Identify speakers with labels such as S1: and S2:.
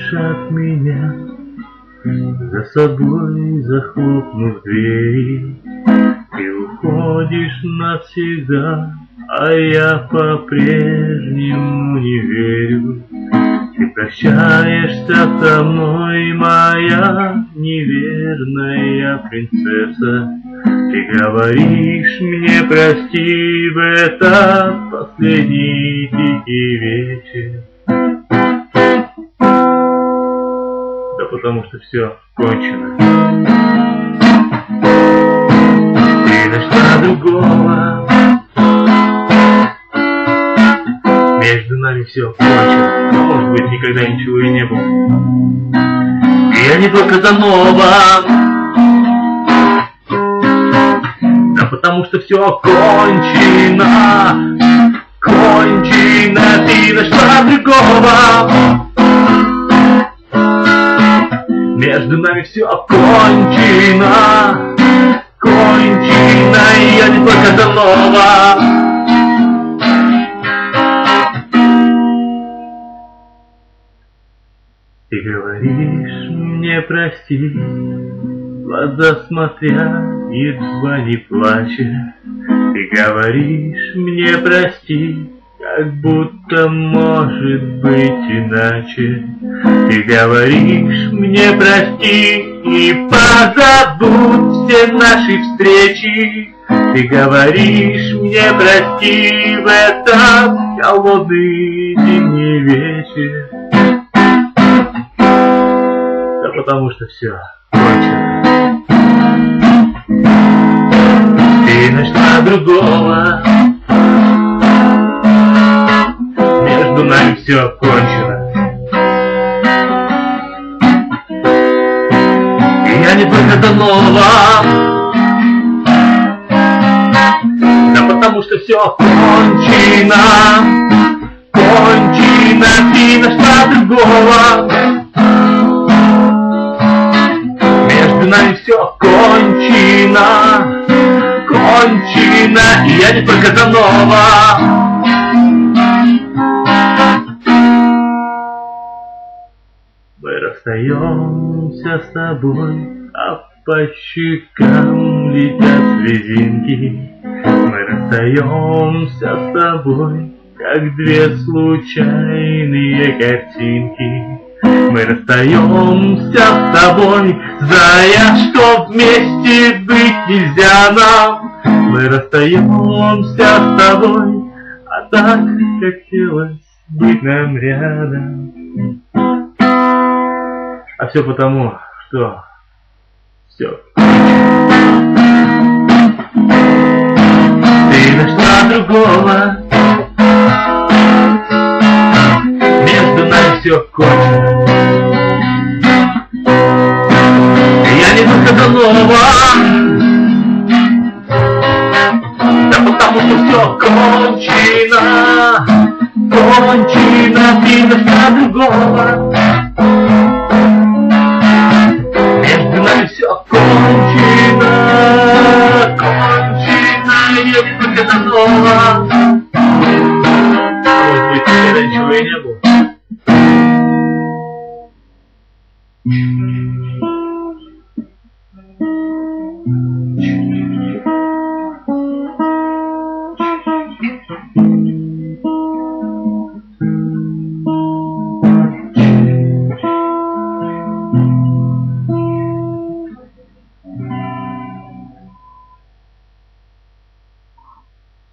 S1: уходишь от меня, за собой захлопнув двери. Ты уходишь навсегда, а я по-прежнему не верю. Ты прощаешься со мной, моя неверная принцесса. Ты говоришь мне прости в этот последний тихий вечер. Да потому что все кончено. Ты нашла другого, между нами все кончено. Но, может быть, никогда ничего и не было. И я не только за нового, да потому что все кончено. Кончено, ты нашла другого, между нами все кончено. Кончено, и я не только за нового. Ты говоришь мне прости, глаза смотря, едва не плача. Ты говоришь мне прости, как будто может быть иначе. Ты говоришь мне прости и позабудь все наши встречи. Ты говоришь мне прости в этот холодный зимний вечер. Да потому что все кончено. Ты нашла другого, между нами все кончено. И я не только за нового, да потому что все кончено. Кончено, ты нашла другого, между нами все кончено. Кончено, и я не только за нового. Мы расстаемся с тобой, а по щекам летят слезинки. Мы расстаемся с тобой, как две случайные картинки. Мы расстаемся с тобой, зная, что вместе быть нельзя нам. Мы расстаемся с тобой, а так хотелось быть нам рядом. А все потому, что все. Ты нашла другого, между нами все кончено. Я не только за нового, да потому что все кончено. Кончено, ты нашла другого.